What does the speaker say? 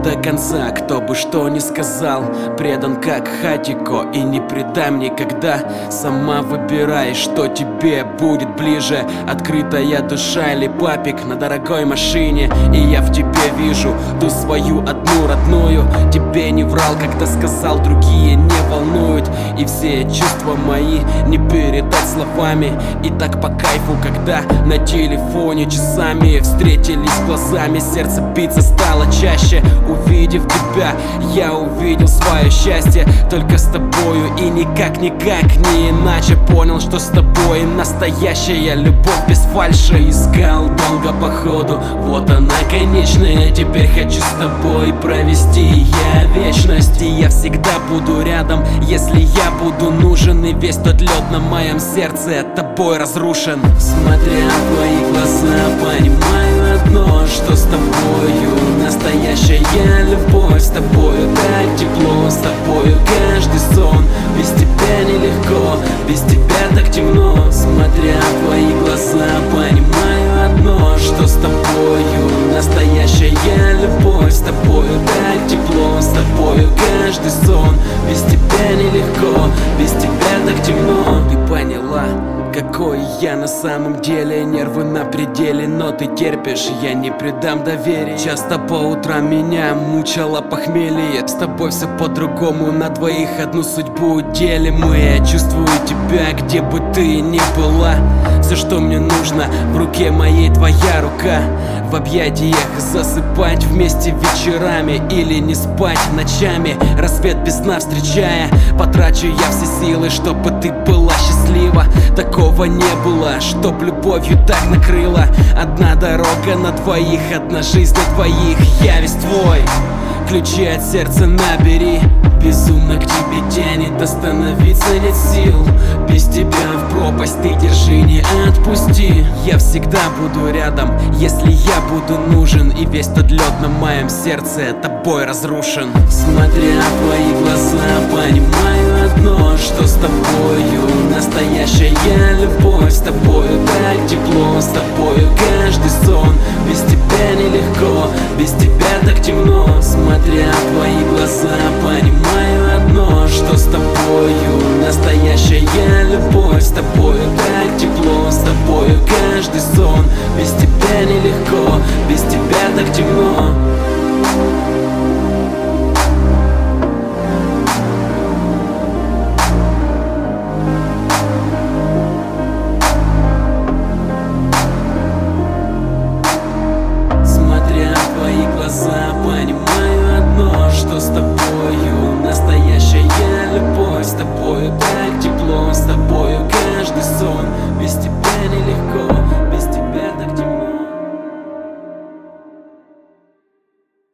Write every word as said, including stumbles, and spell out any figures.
до конца, кто бы что ни сказал. Предан как Хатико и не предам никогда. Сама выбирай, что тебе будет ближе: открытая душа или папик на дорогой машине. И я в тебе вижу ту свою одну родную. Тебе не врал, когда сказал, другие не волнуют. И все чувства мои не передать словами. И так по кайфу, когда на телефоне часами встретились глазами. Сердце биться стало чаще. Увидев тебя, я увидел свое счастье. Только с тобою и никак-никак не иначе. Понял, что с тобой настоящая любовь без фальши. Искал долго походу, вот она конечная. Теперь хочу с тобой провести я вечность. И я всегда буду рядом, если я буду нужен. И весь тот лед на моем сердце тобой разрушен. Смотря в твои глаза, понимаю одно, что с тобою настоящая любовь. С тобою так тепло, с тобою каждый сон. Без тебя нелегко, без тебя так темно. Смотря в твои глаза, понимаю одно, что с тобою настоящая любовь. С тобою так тепло, с тобою каждый сон. Без тебя нелегко, без тебя так темно. Ты поняла, какой я на самом деле? Нервы на пределе, но ты терпишь, я не предам доверия. Часто по утрам меня мучало похмелье. С тобой все по-другому, на двоих одну судьбу делим мы. Я чувствую тебя, где бы ты ни была. Все, что мне нужно, в руке моей твоя рука. В объятиях засыпать вместе вечерами или не спать ночами, рассвет без сна встречая. Потрачу я все силы, чтобы ты была счастлива. Такого не было, чтоб любовью так накрыла. Одна дорога на двоих, одна жизнь на двоих. Я весь твой, ключи от сердца набери. Безумно к тебе тянет, остановиться нет сил. Без тебя в пропасть ты держи, не отпусти. Я всегда буду рядом, если я буду нужен. И весь тот лед на моем сердце тобой разрушен. Смотря в твои глаза, понимаю одно, что с тобою настоящая любовь. С тобою так тепло, с тобою каждый сон. Без тебя нелегко, без тебя так темно. Смотря в твои глаза, понимаю одно, что с тобою настоящая любовь. С тобою так тепло, с тобою каждый сон. Без тебя нелегко, без тебя так темно. Понимаю одно, что с тобою настоящая любовь. С тобою